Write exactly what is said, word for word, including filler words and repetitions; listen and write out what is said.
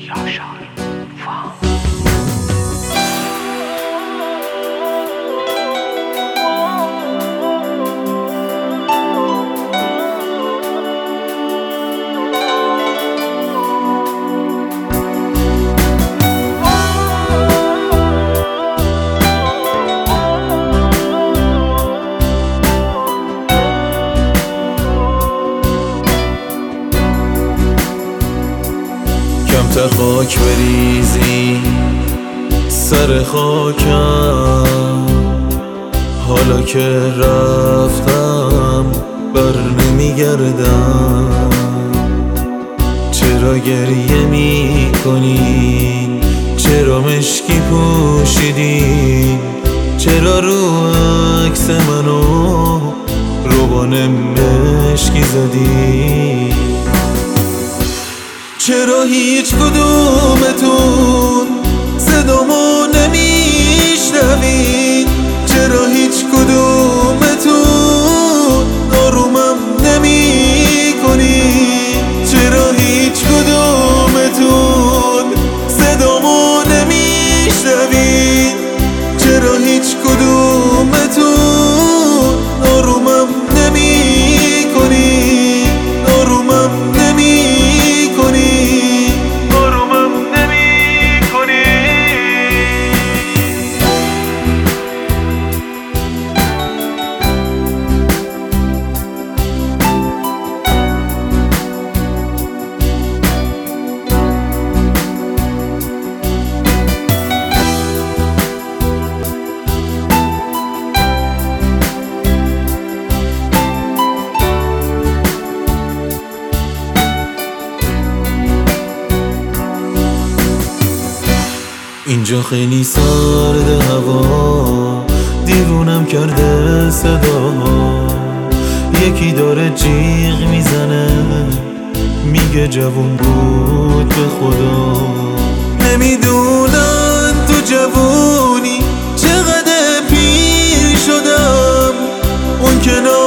کمتر خاک بریزی سر خاکم، حالا که رفتم بر نمیگردم. چرا گریه می کنی؟ چرا مشکی پوشیدی؟ چرا رو عکس منو روبان مشکی زدی؟ چرا هیچ کدومتون صدامو نمیشنوید؟ چرا هیچ کدومتون آرومم نمی کنید؟ چرا هیچ کدومتون صدامو نمیشنوید؟ چرا هیچ کدومتون آرومم نمی کنید؟ آرومم نمی اینجا خیلی سرده هوا، دیوونم کرده صدا. یکی داره جیغ میزنه میگه جوون بود به خدا. نمیدونن تو جوونی چقدر پیر شدم، اون کنار